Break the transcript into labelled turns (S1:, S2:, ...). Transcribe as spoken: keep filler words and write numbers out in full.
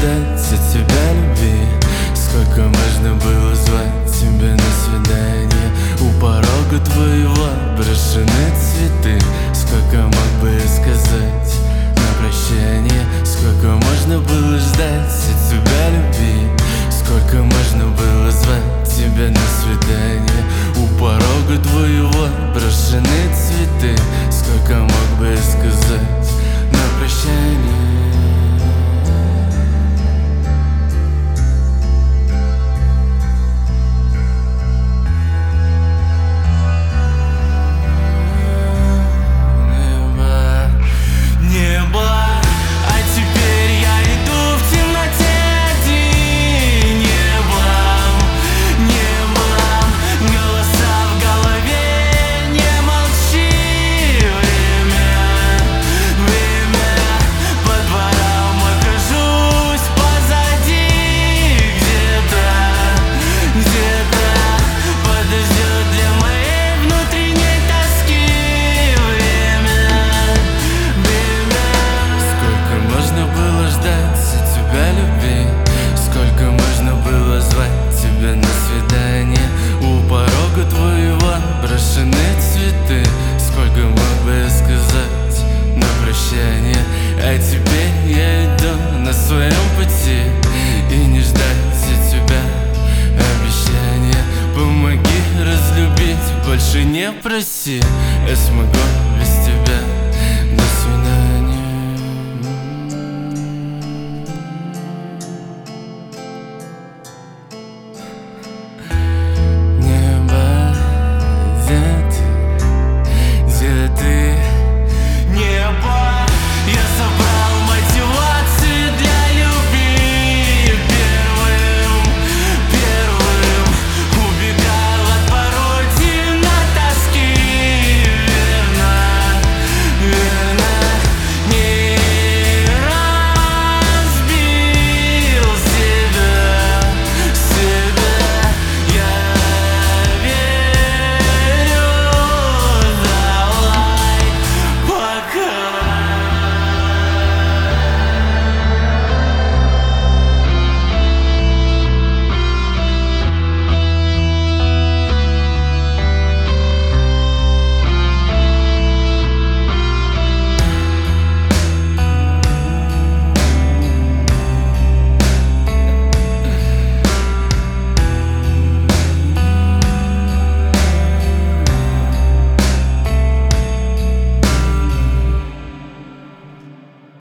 S1: ждать от тебя любви? Сколько можно было звать тебя на свидание? У порога твоего брошены цветы. Сколько мог бы я сказать на прощание? Сколько можно было ждать от тебя любви? Сколько можно было звать тебя на свидание? У порога твоего брошены цветы. Сколько мог бы я сказать на прощание? А теперь я иду на своем пути, и не ждать от тебя обещания. Помоги разлюбить, больше не проси. Я смогу